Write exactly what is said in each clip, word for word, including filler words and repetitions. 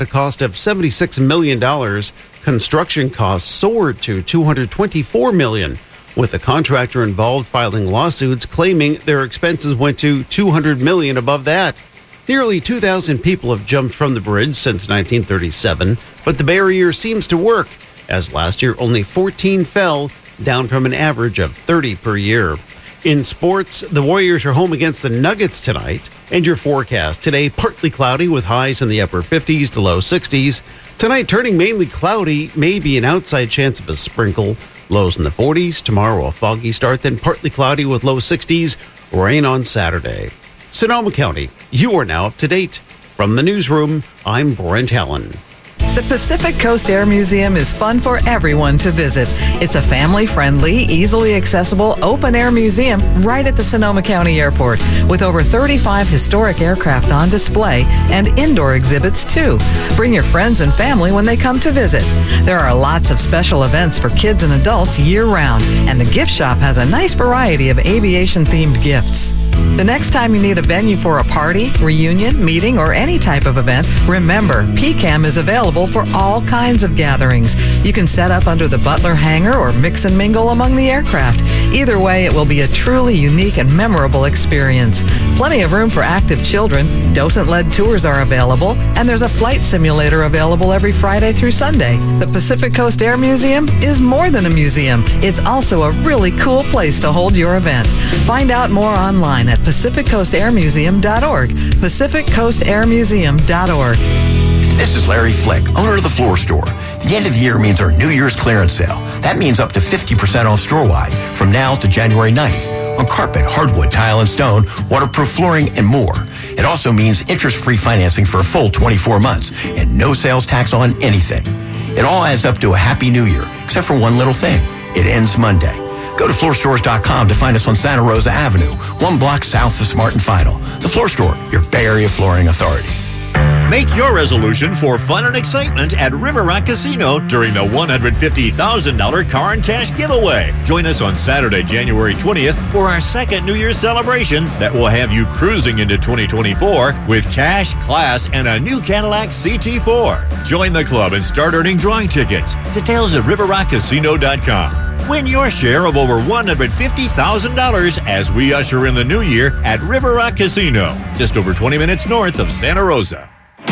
a cost of seventy-six million dollars. Construction costs soared to two hundred twenty-four million dollars, with the contractor involved filing lawsuits claiming their expenses went to two hundred million dollars above that. Nearly two thousand people have jumped from the bridge since nineteen thirty-seven, but the barrier seems to work, as last year only fourteen fell, down from an average of thirty per year. In sports, the Warriors are home against the Nuggets tonight. And your forecast today, partly cloudy with highs in the upper fifties to low sixties. Tonight, turning mainly cloudy, maybe an outside chance of a sprinkle. Lows in the forties. Tomorrow, a foggy start, then partly cloudy with low sixties. Rain on Saturday. Sonoma County, you are now up to date. From the newsroom, I'm Brent Allen. The Pacific Coast Air Museum is fun for everyone to visit. It's a family-friendly, easily accessible, open-air museum right at the Sonoma County Airport, with over thirty-five historic aircraft on display and indoor exhibits, too. Bring your friends and family when they come to visit. There are lots of special events for kids and adults year-round, and the gift shop has a nice variety of aviation-themed gifts. The next time you need a venue for a party, reunion, meeting, or any type of event, remember, P CAM is available for all kinds of gatherings. You can set up under the Butler hangar or mix and mingle among the aircraft. Either way, it will be a truly unique and memorable experience. Plenty of room for active children, docent-led tours are available, and there's a flight simulator available every Friday through Sunday. The Pacific Coast Air Museum is more than a museum. It's also a really cool place to hold your event. Find out more online at pacific coast air museum dot org. pacific coast air museum dot org. This is Larry Flick, owner of The Floor Store. The end of the year means our New Year's clearance sale. That means up to fifty percent off store-wide from now to January ninth on carpet, hardwood, tile and stone, waterproof flooring, and more. It also means interest-free financing for a full twenty-four months and no sales tax on anything. It all adds up to a happy New Year, except for one little thing. It ends Monday. Go to floor stores dot com to find us on Santa Rosa Avenue, one block south of Smart and Final. The Floor Store, your Bay Area flooring authority. Make your resolution for fun and excitement at River Rock Casino during the one hundred fifty thousand dollars car and cash giveaway. Join us on Saturday, January twentieth for our second New Year's celebration that will have you cruising into twenty twenty-four with cash, class, and a new Cadillac C T four. Join the club and start earning drawing tickets. Details at river rock casino dot com. Win your share of over one hundred fifty thousand dollars as we usher in the new year at River Rock Casino, just over twenty minutes north of Santa Rosa.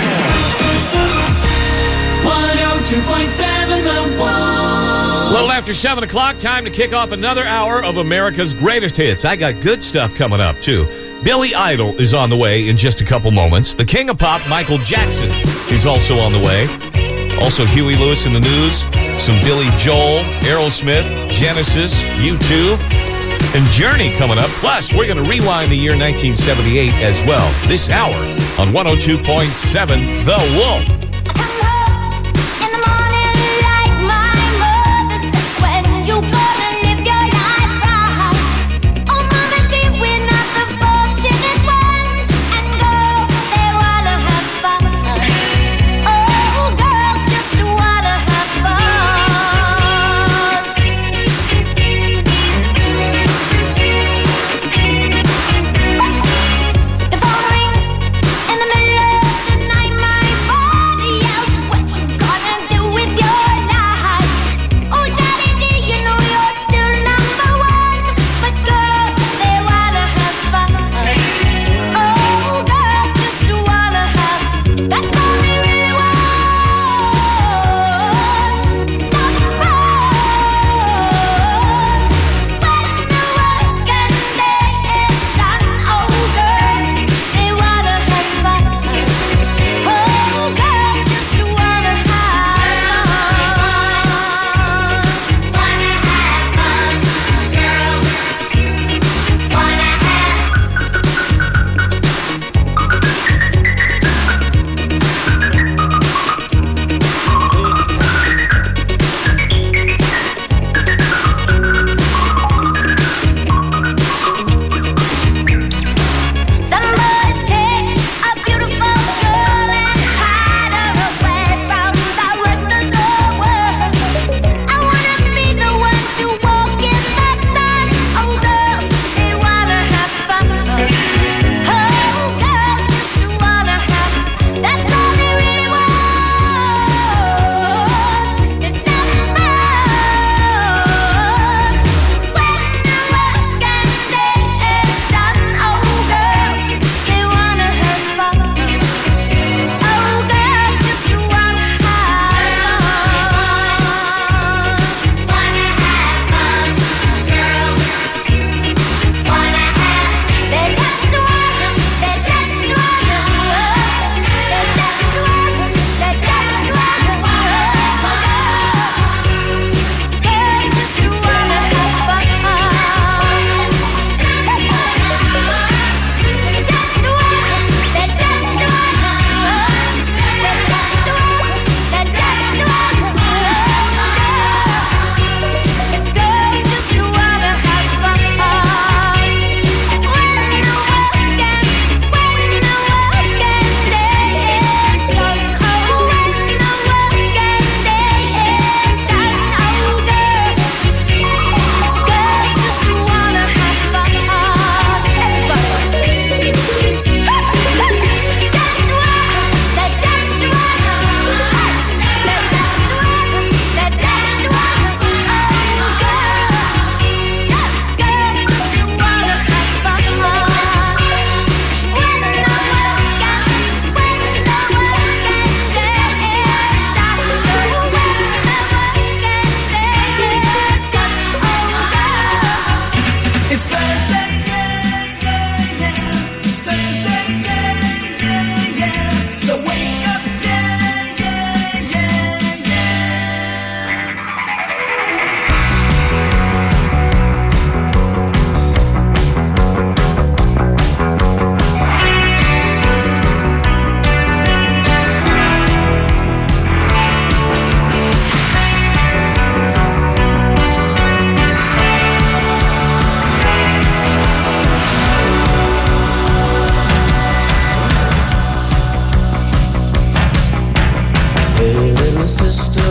one oh two point seven The Wall. A little after seven o'clock, time to kick off another hour of America's Greatest Hits. I got good stuff coming up, too. Billy Idol is on the way in just a couple moments. The King of Pop, Michael Jackson, is also on the way. Also, Huey Lewis in the news, some Billy Joel, Aerosmith, Genesis, U two, and Journey coming up. Plus, we're going to rewind the year nineteen seventy-eight as well this hour on one oh two point seven The Wolf.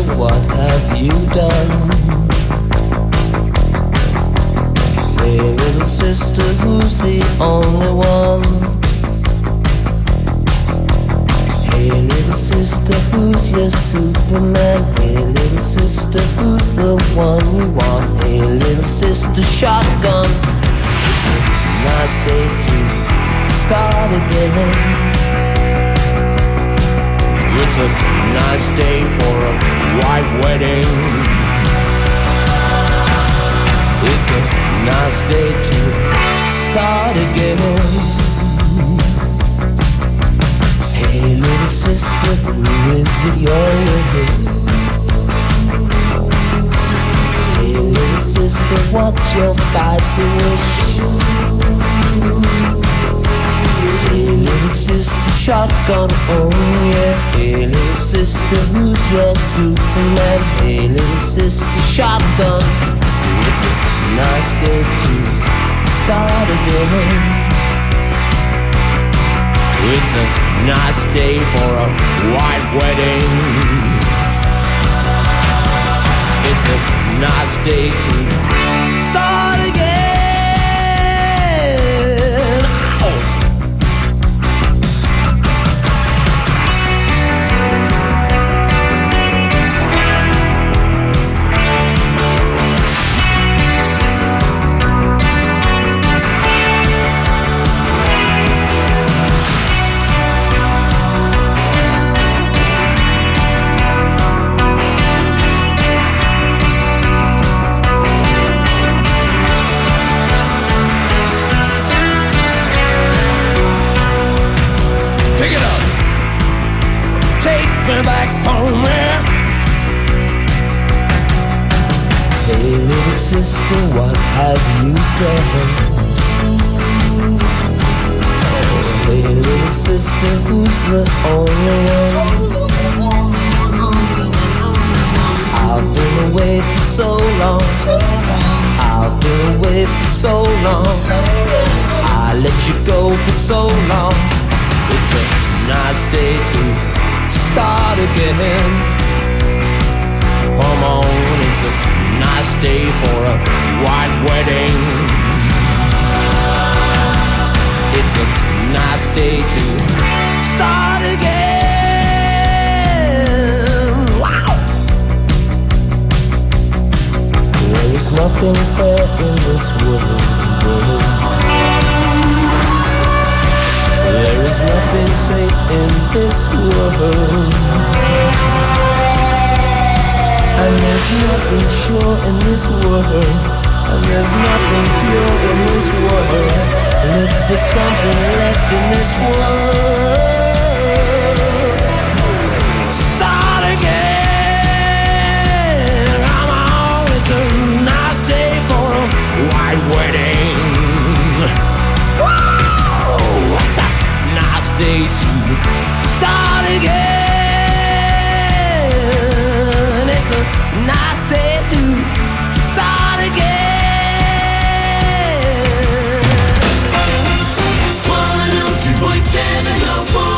sister, what have you done? Hey little sister, who's the only one? Hey little sister, who's your Superman? Hey little sister, who's the one you want? Hey little sister, shotgun. It's a nice day to start again. It's a nice day for a white wedding. It's a nice day to start again. Hey little sister, who is it you're with? Hey little sister, what's your fancy wish? Hey little sister, shotgun, oh yeah. Hey little sister, who's your Superman? Hey little sister, shotgun. It's a nice day to start again. It's a nice day for a white wedding. It's a nice day to start again. Ow! Back home, yeah. Hey little sister, what have you done? Oh, hey little sister, who's the only one? I've been away for so long. I've been away for so long. I let you go for so long. It's a nice day to start again. Come on, it's a nice day for a white wedding. It's a nice day to start again. Wow! There is nothing fair in this world. There is nothing safe in this world. And there's nothing sure in this world. And there's nothing pure in this world. Look for something left in this world. Start again. Come on, it's a nice day for a white wedding. Whoa, it's a nice day to start again. It's a nice day to start again. one oh two point seven The One.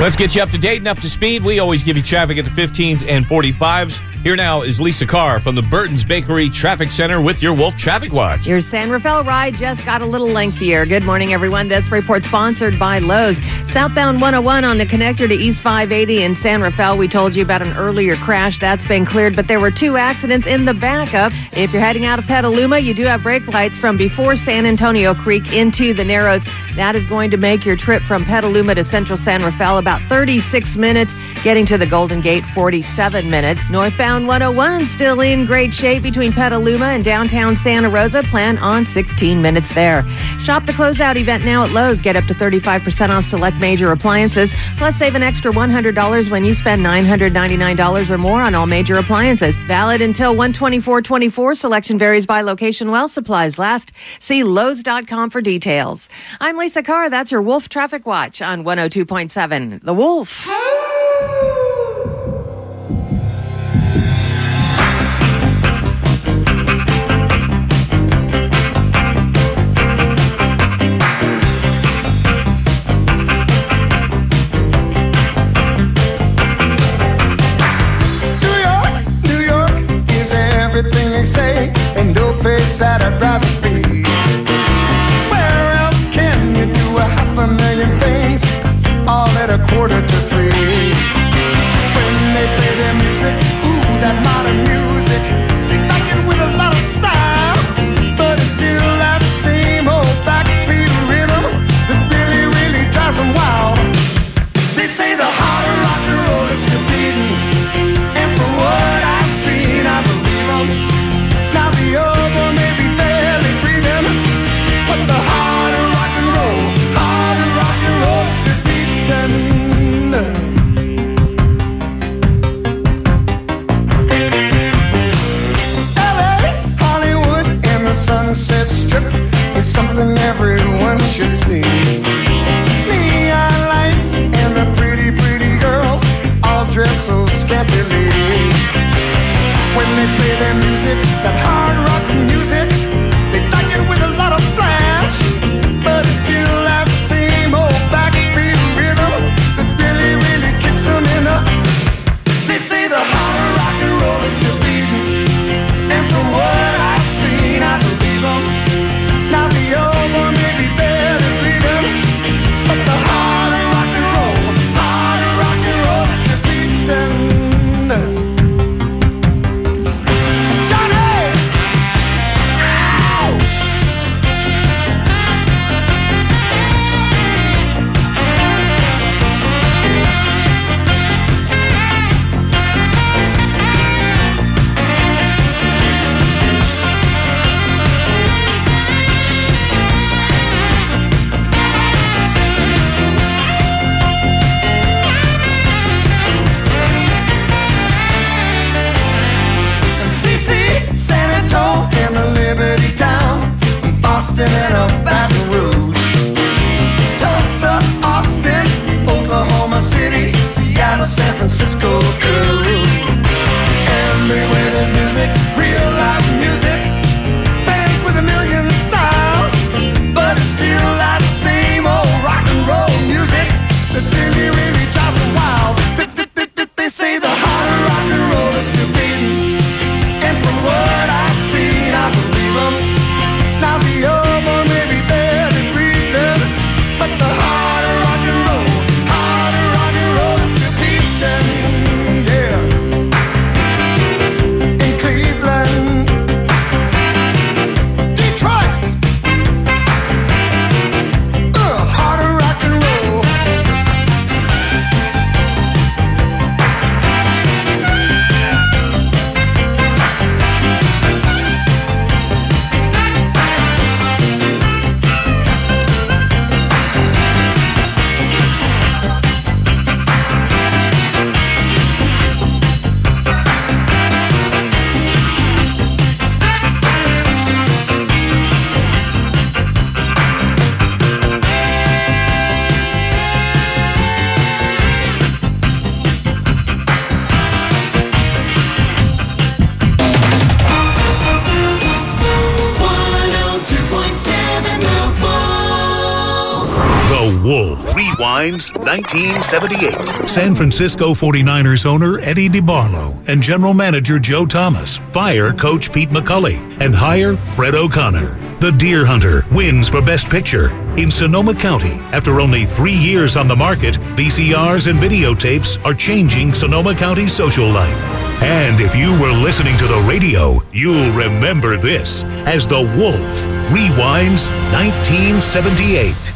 Let's get you up to date and up to speed. We always give you traffic at the fifteens and forty-fives. Here now is Lisa Carr from the Burton's Bakery Traffic Center with your Wolf Traffic Watch. Your San Rafael ride just got a little lengthier. Good morning, everyone. This report sponsored by Lowe's. Southbound one oh one on the connector to East five eighty in San Rafael. We told you about an earlier crash. That's been cleared, but there were two accidents in the backup. If you're heading out of Petaluma, you do have brake lights from before San Antonio Creek into the Narrows. That is going to make your trip from Petaluma to Central San Rafael about thirty-six minutes. Getting to the Golden Gate, forty-seven minutes. Northbound one oh one still in great shape between Petaluma and downtown Santa Rosa. Plan on sixteen minutes there. Shop the closeout event now at Lowe's. Get up to thirty-five percent off select major appliances. Plus save an extra one hundred dollars when you spend nine hundred ninety-nine dollars or more on all major appliances. Valid until one twenty-four twenty-four. Selection varies by location while supplies last. See Lowe's dot com for details. I'm Lisa Carr. That's your Wolf Traffic Watch on one oh two point seven. The Wolf. And no place that I'd rather be. Where else can you do a half a million things all at a quarter to three? When they play their music, ooh, that modern music, they back it with a lot of style, but it's still that same old backbeat rhythm that really, really drives them wild. They say the heart of rock and roll is still beating, and from what I've seen, I believe them. Now the other may be barely breathing, but the heart of rock and roll, heart of rock and roll is still beating. L A, Hollywood, and the Sunset Strip is something everyone should see. Neon lights and the pretty, pretty girls all dress so scantily. When they play their music, that hard rock music, they back it with a lot of flash, but it's still that same old backbeat rhythm that really, really kicks them in the. They say the heart of rock and roll is still beating, and from what I've seen, I believe them. Now the old one may be barely breathing, but the heart of rock and roll, heart of rock and roll is still beating. Boston and a Baton Rouge, Tulsa, Austin, Oklahoma City, Seattle, San Francisco too. Everywhere there's music, real live music, bands with a million styles, but it's still that same old rock and roll music that really, really drives them wild. They say the heart of rock and roll is still beating, and from what I've seen, I believe them. Now the other may be barely breathing, but the heart of rock and roll, heart of rock and roll is still beating, yeah. In Cleveland, Rewinds nineteen seventy-eight. San Francisco forty-niners owner Eddie DiBarlo and general manager Joe Thomas fire coach Pete McCulley and hire Fred O'Connor. The Deer Hunter wins for Best Picture. In Sonoma County, after only three years on the market, V C Rs and videotapes are changing Sonoma County's social life. And if you were listening to the radio, you'll remember this as The Wolf Rewinds nineteen seventy-eight.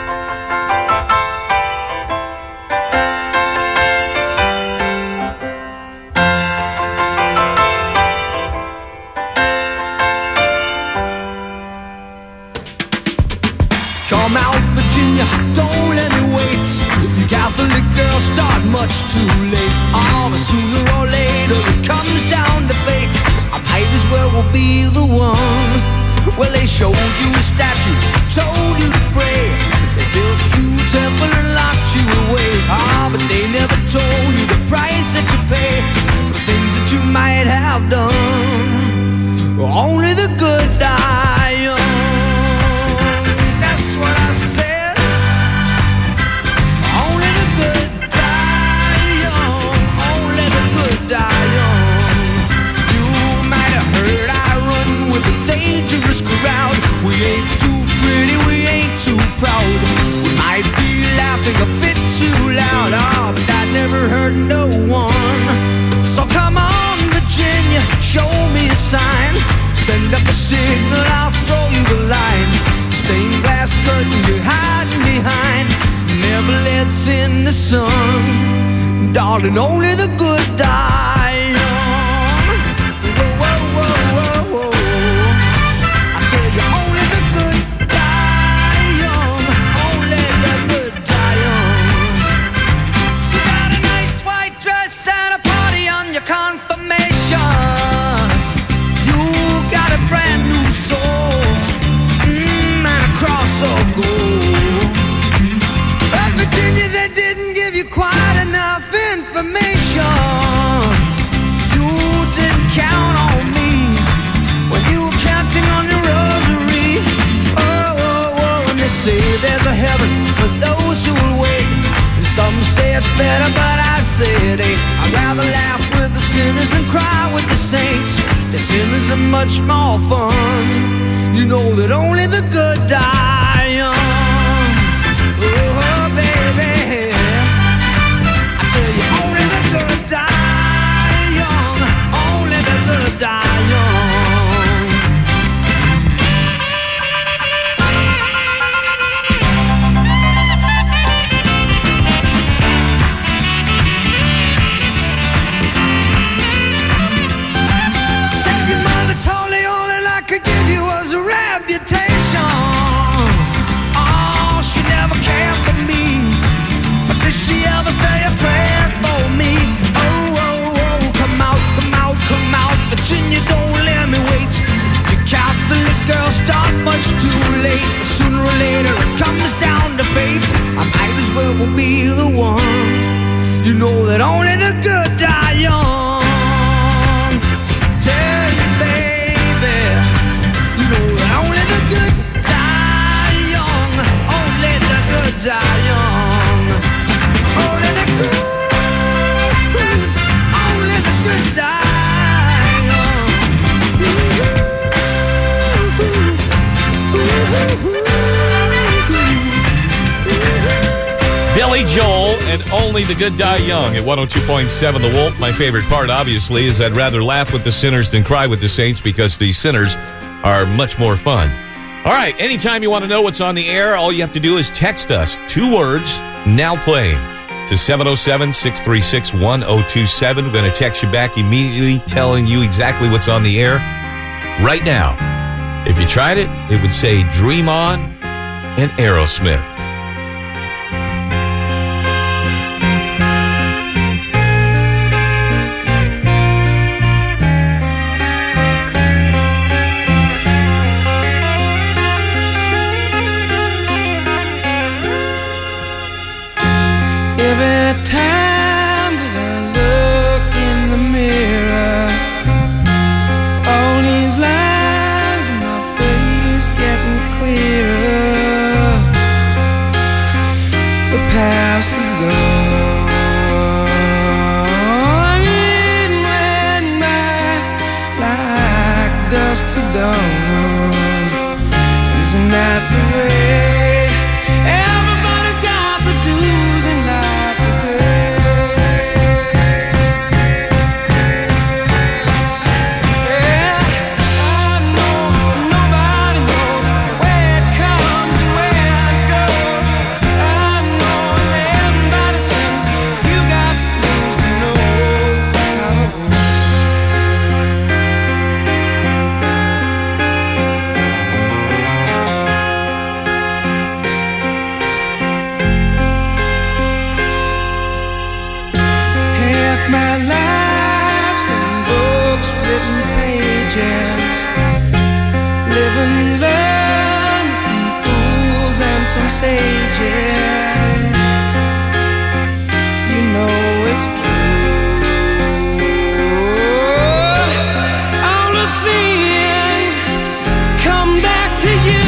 Come out, Virginia, don't let me wait. You Catholic girls start much too late. Oh, but sooner or later it comes down to fate. I might as well will be the one. Well, they showed you a statue, told you to pray. They built you a temple and locked you away. Ah, but they never told you the price that you pay for the things that you might have done. Only the good die young. What I said, only the good die young, only the good die young. You might have heard I run with a dangerous crowd. We ain't too pretty, we ain't too proud. We might be laughing a bit too loud, oh, but that never hurt no one. So come on, Virginia, show me a sign. Send up a signal, I'll throw you the line. Stained glass curtain you're hiding behind never lets in the sun. Darling, only the good die young. Whoa, whoa, whoa, whoa, whoa. I tell you, only the good die young. Only the good die young. You got a nice white dress and a party on your confirmation. You got a brand new soul, cross of gold. But Virginia, they didn't give you quite enough information. You didn't count on me when you were counting on your rosary. Oh, oh, oh, and they say there's a heaven for those who will wait. And some say it's better, but I say it ain't. I'd rather laugh with the sinners than cry with the saints. The sinners are much more fun. You know that only the good die young. Oh, baby, I tell you, only the good die young. Only the good die young. Said your mother told me all that I could give you was a reputation. Oh, she never cared for me, but did she ever say a prayer for me? Oh, oh, oh, come out, come out, come out, Virginia, don't let me wait. The Catholic girls start much too late. Sooner or later it comes down to fate. I might as well be the one. You know that only the good die young. Tell you, baby, you know that only the good die young. Only the good die young. Only the good, only the good die young. Billy Joel and Only the Good Die Young at one oh two point seven The Wolf. My favorite part, obviously, is I'd rather laugh with the sinners than cry with the saints because the sinners are much more fun. All right, anytime you want to know what's on the air, all you have to do is text us. Two words, now playing, to seven oh seven, six three six, one oh two seven. We're going to text you back immediately telling you exactly what's on the air right now. If you tried it, it would say Dream On and Aerosmith. Every time that I look in the mirror, all these lines in my face getting clearer. My life's in books, written pages. Live and learn from fools and from sages. You know it's true. All the things come back to you.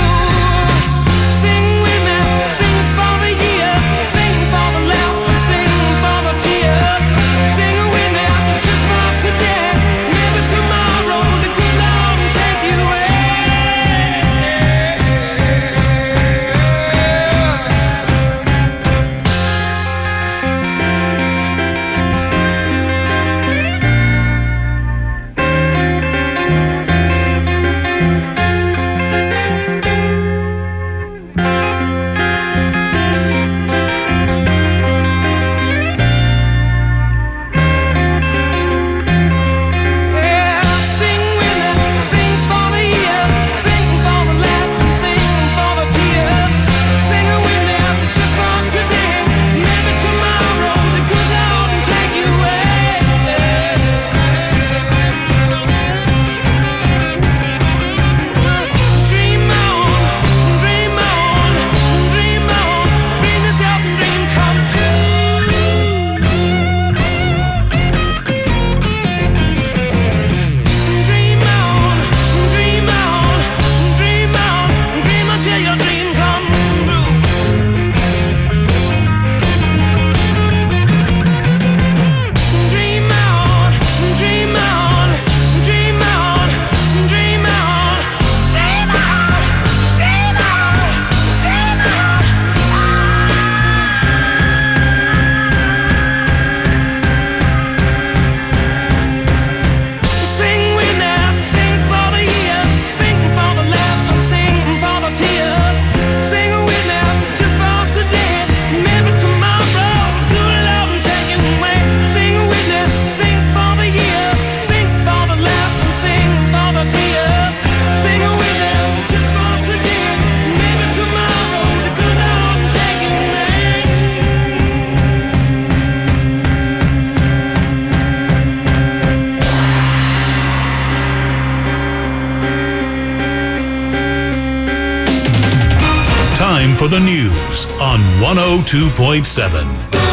Sing with me, sing for the year, sing for the laughter, sing for the tear. Sing with me, it's just for today. Maybe tomorrow the good Lord will take you away. Yeah, sing with me, sing for the year, sing for the laughter, sing for the tear. Sing with me, it's just for today. Maybe tomorrow the good Lord will take you away. Dream on, dream on, dream on, dream yourself and dream come true. Dream on, dream on, dream on, dream until your dream come true. Dream on, dream on, dream on, dream on, dream on, dream on, dream on. Sing with me, sing for the year, sing for the laughter, sing for the tear. Sing with me, just for today. Maybe tomorrow, good Lord will take you away. Sing with me, sing for the year, sing for the laughter, sing for the tear. Sing with me, just for today. Maybe tomorrow, the good Lord will take you away. Time for the news on one oh two point seven.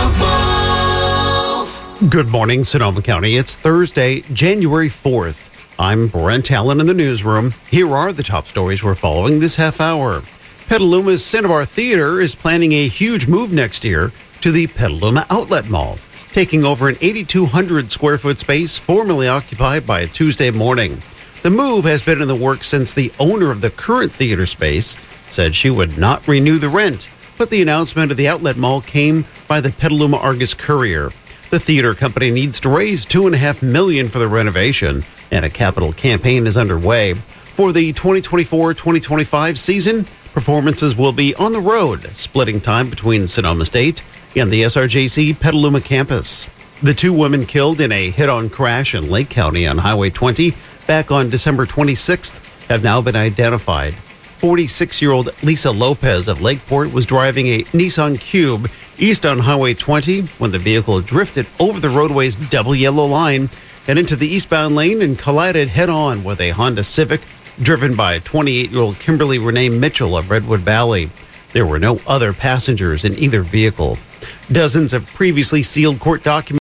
Good morning, Sonoma County. It's Thursday, January fourth. I'm Brent Allen in the newsroom. Here are the top stories we're following this half hour. Petaluma's Cinnabar Theater is planning a huge move next year to the Petaluma Outlet Mall, taking over an eighty-two hundred square foot space formerly occupied by Tuesday morning. The move has been in the works since the owner of the current theater space said she would not renew the rent, but the announcement of the outlet mall came by the Petaluma Argus Courier. The theater company needs to raise two and a half million dollars for the renovation, and a capital campaign is underway. For the twenty twenty-four twenty twenty-five season, performances will be on the road, splitting time between Sonoma State and the S R J C Petaluma campus. The two women killed in a hit-on crash in Lake County on Highway twenty back on December twenty-sixth have now been identified. forty-six-year-old Lisa Lopez of Lakeport was driving a Nissan Cube east on Highway twenty when the vehicle drifted over the roadway's double yellow line and into the eastbound lane and collided head-on with a Honda Civic driven by twenty-eight-year-old Kimberly Renee Mitchell of Redwood Valley. There were no other passengers in either vehicle. Dozens of previously sealed court documents